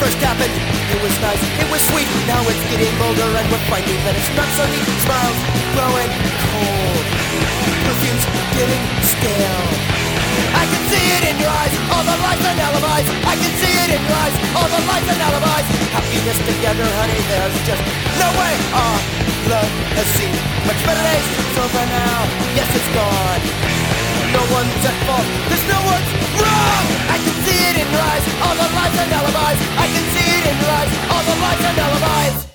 first happened, it was nice, it was sweet. Now it's getting older and we're finding that it's not so neat. Smiles growing cold, perfumes getting stale. I can see it in your eyes, all the lies and alibis. I can see it in your eyes, all the lies and alibis. Happiness together, honey, there's just no way. Our love has seen much better days. So for now, yes, it's gone. No one's at fault, there's no one's wrong. I can see it in your eyes, all the lies and alibis. I can see it in your eyes, all the lies and alibis.